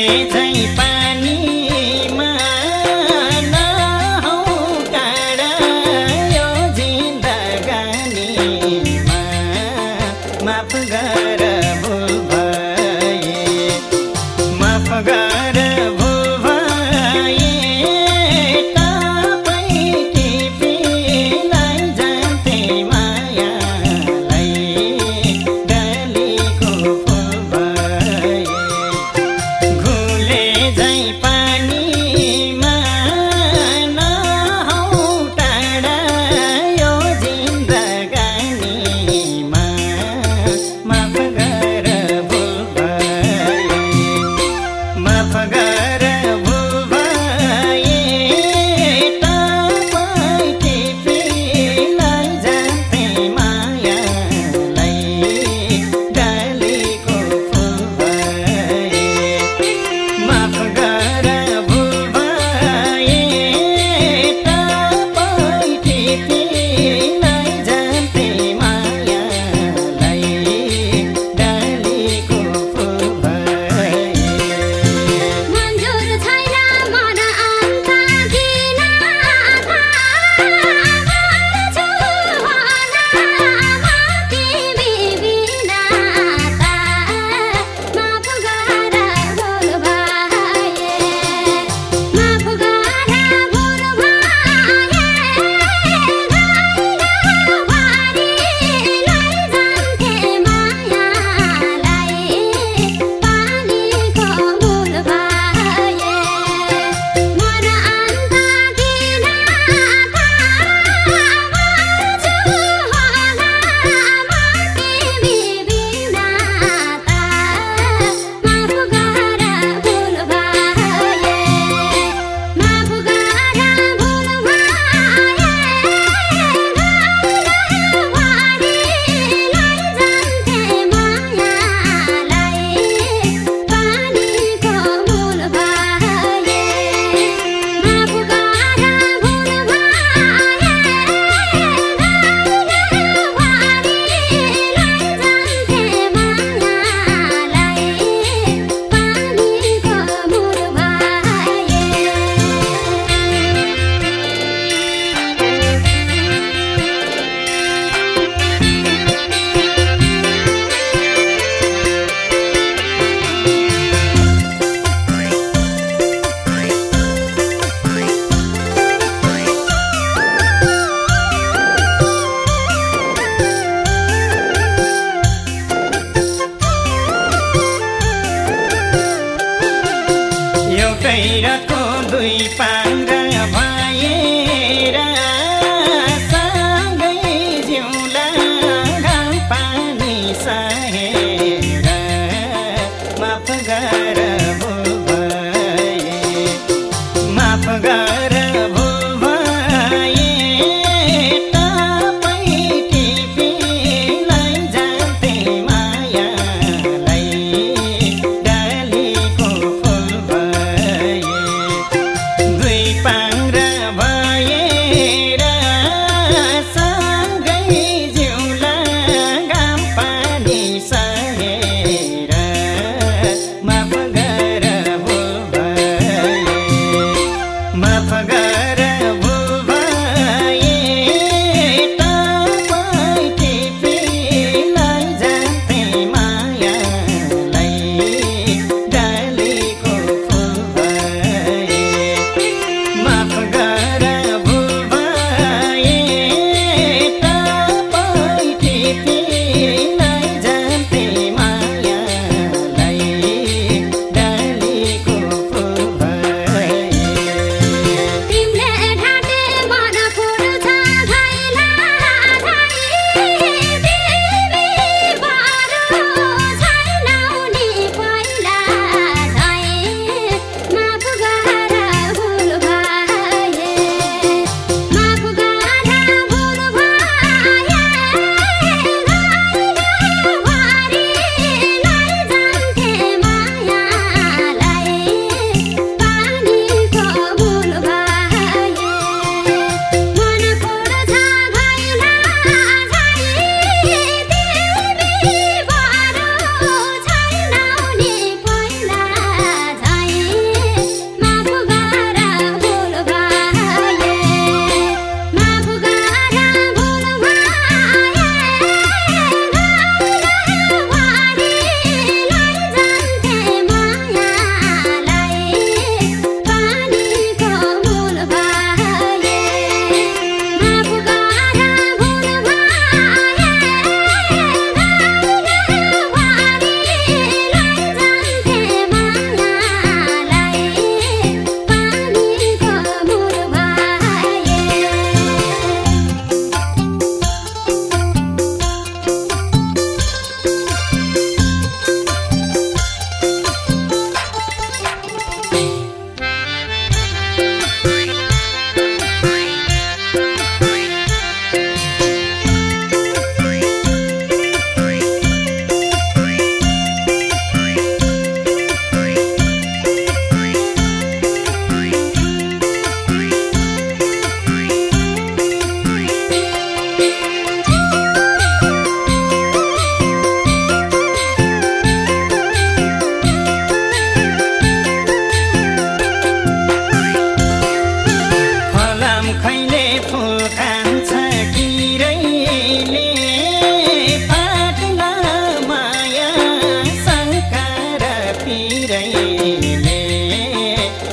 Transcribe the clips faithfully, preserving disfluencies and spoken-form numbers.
झै पानीमा नहौ टाढा यो जिन्दगानीमा माफ गर भुल भए माफ गर भुल भए तपाईँ टिपीलाई जान्थे मायालाई डालीको फुल भए घुले झै पानीमा नहौ टाढा यो जिन्दगानीमा माफ गर भुल भए माफ गर भुल भए तपाईँ टिपीलाई जान्थे मायालाई डालीको फुल भए माफ गर भुल भए तपाईँ टिपीलाई जान्थे मायालाई डालीको फुल भए मन्जुर छैन मन अन्त दिन गर्छु होला म तिमी बिना त माफ गर भुल भए माफ गर भुल भए गङ्गाभरिलाई जान्थे मायालाई पानीको मूल भए मन अन्त दिन गर्छु होला म तिमी बिना त माफ गर भुल भए माफ गर भुल भए गङ्गाभरिलाई जान्थे मायालाई पानीको मूल भए माफ गर भुल भए गङ्गाभरिलाई जान्थे मायालाई पानीको मूल एउटै रथको दुई पाङ्ग्रा भएर सँगै जिउँला घाम पानी सहेर माफ गर भुल भए माफ गर भुल भए तपाईँ टिपीलाई जान्थे मायालाई डालीको फुल भए दुई पा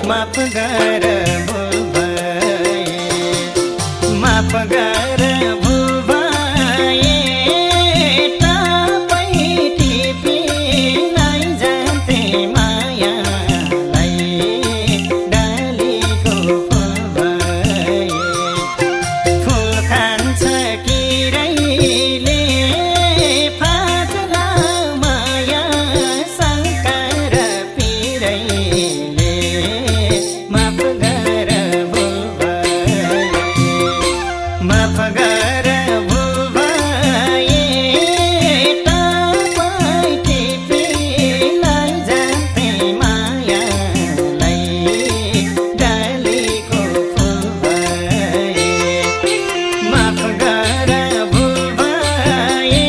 माफ गर भुल भए माफ गर भुल भए तपाईँ टिपी लैजान्थे मायालाई डालीको फुल भए फुल खान्छ किरैले फाट्ला माया शङ्का र पिरैले माफ गर भुल भए माफ गर भुल भए तपाईँ टिपी लैजान्थे मायालाई डालीको फुल भए माफ गर भुल भए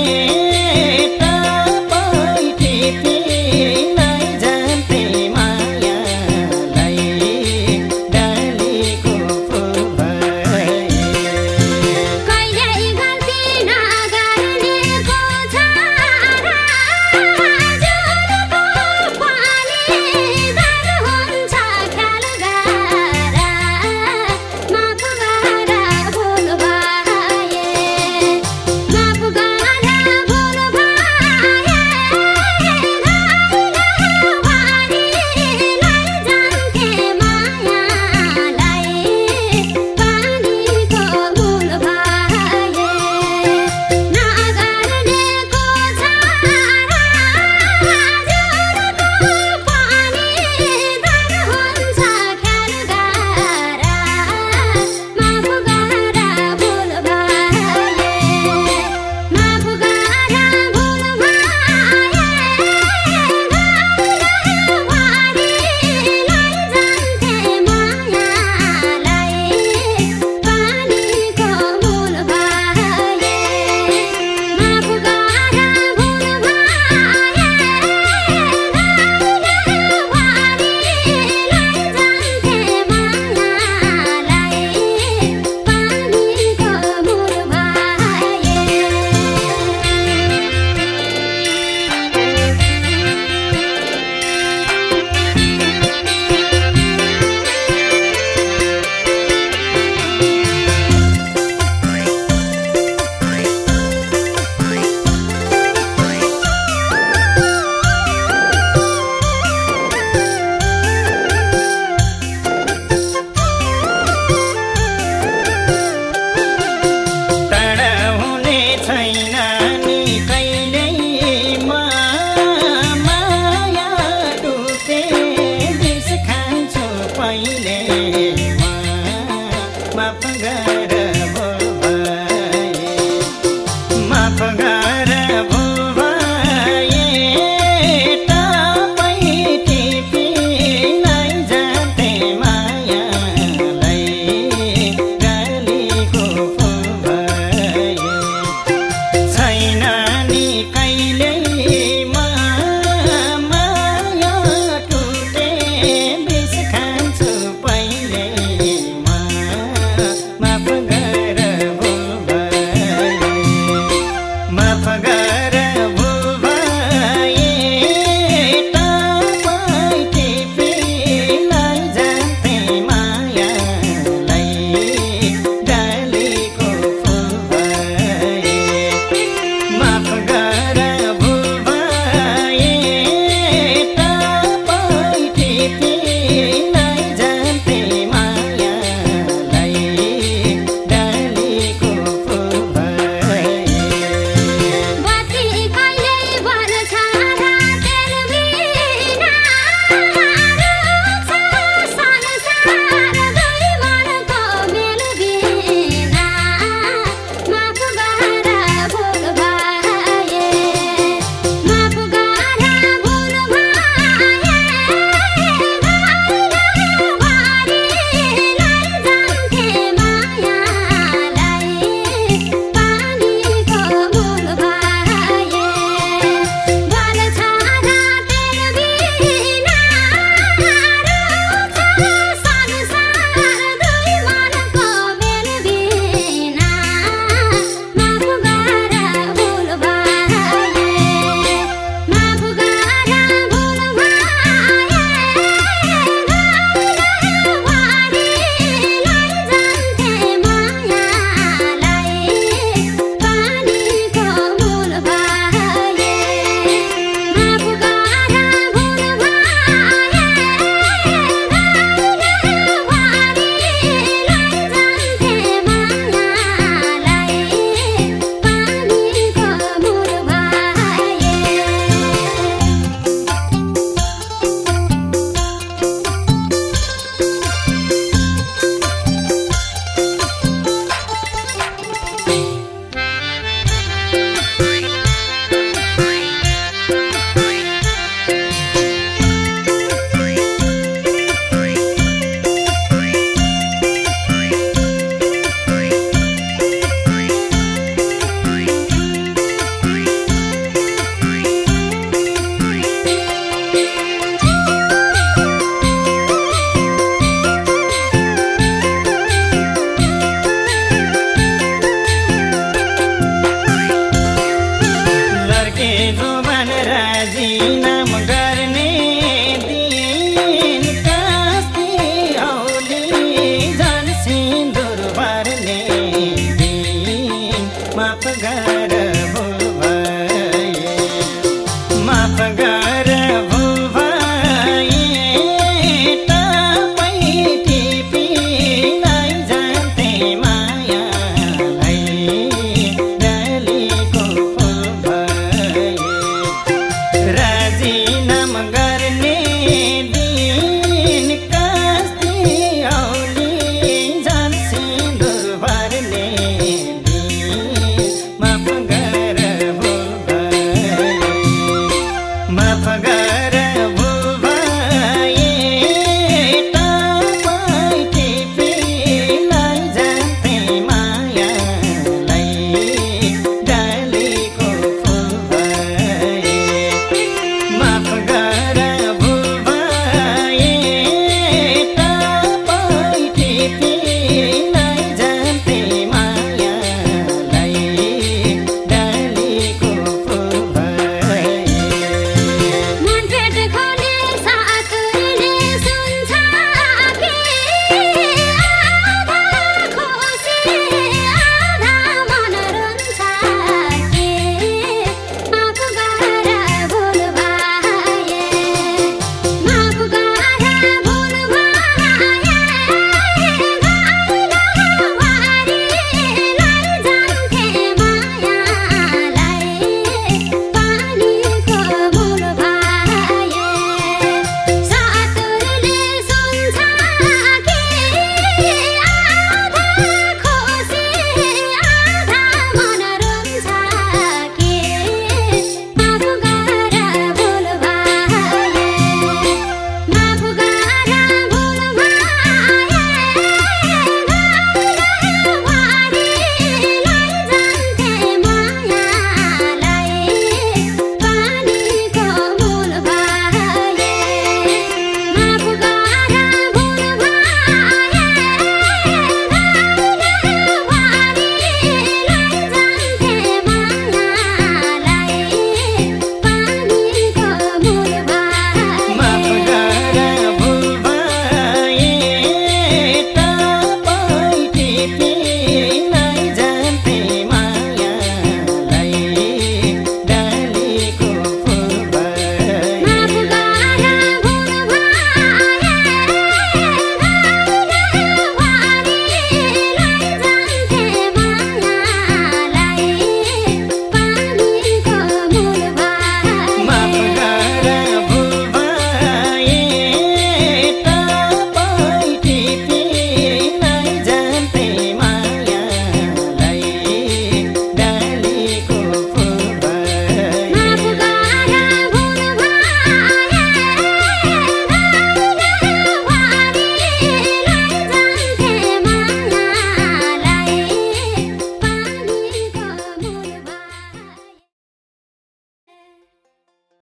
तपाईँ टिपी लैजान्थे मायालाई डालीको फुल भए कहिल्यै गल्ती नगर्नेको छ र जुनको पनि डर हुन्छ ख्याल गर माफ गर भुल भए माफ गर भुल भए घाइला भनी लैजान्थे मायालाई पानीको मूल भए नगर्नेको छ र जुनको पनि डर हुन्छ ख्याल गर माफ गर भुल भए माफ गर भुल भए घाइला भनी लैजान्थे मायालाई पानीको मूल भए माफ गर भुल भए तडाउने छैन नि कहिल्यै माया डुबे बिस खान्छु पहिले